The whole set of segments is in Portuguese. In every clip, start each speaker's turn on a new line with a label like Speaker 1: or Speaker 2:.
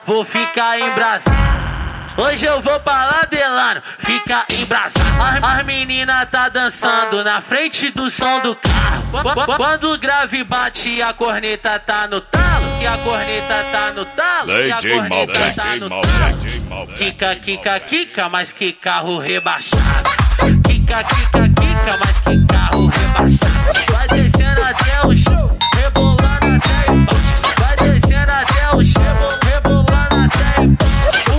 Speaker 1: Vou ficar embraçado. Hoje eu vou pra lá, Delano, fica embraçado. As meninas tá dançando na frente do som do carro. Quando o grave bate, a corneta tá no talo. E a corneta tá no talo. E a corneta tá no talo. Quica, quica, quica, mas que carro rebaixado. Quica, quica, quica, mas que carro rebaixado. Vai descendo até o chão, rebolando até embaixo. Vai descendo até o chão, rebolando até embaixo.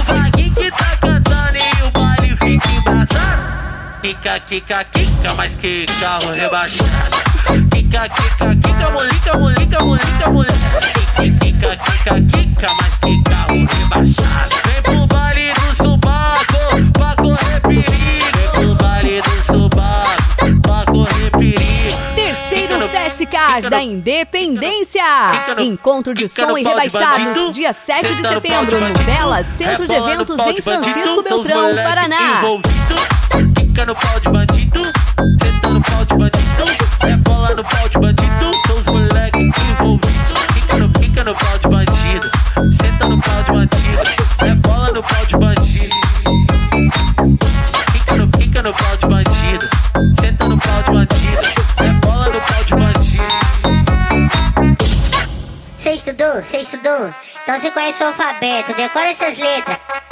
Speaker 1: Quica, quica, quica, mas que carro rebaixado. Quica, quica, quica, molica, molica, molica, molica. Quica, quica, quica, mas que carro rebaixado. Vem pro baile do subaco, pra correr perigo. Vem pro baile do subaco, pra correr perigo.
Speaker 2: Terceiro Festcar da Independência. Encontro de som e rebaixados, dia 7 de setembro, no Bela Centro de Eventos, em Francisco Beltrão, Paraná.
Speaker 1: Fica no pau de bandido, senta no pau de bandido, é bola no pau de bandido, são os moleques envolvidos. Fica no pau de bandido, senta no pau de bandido, é bola no pau de bandido. Fica no pau de bandido, senta no pau de bandido, é bola no pau de bandido.
Speaker 3: Cê estudou? Então você conhece o alfabeto, decora essas letras.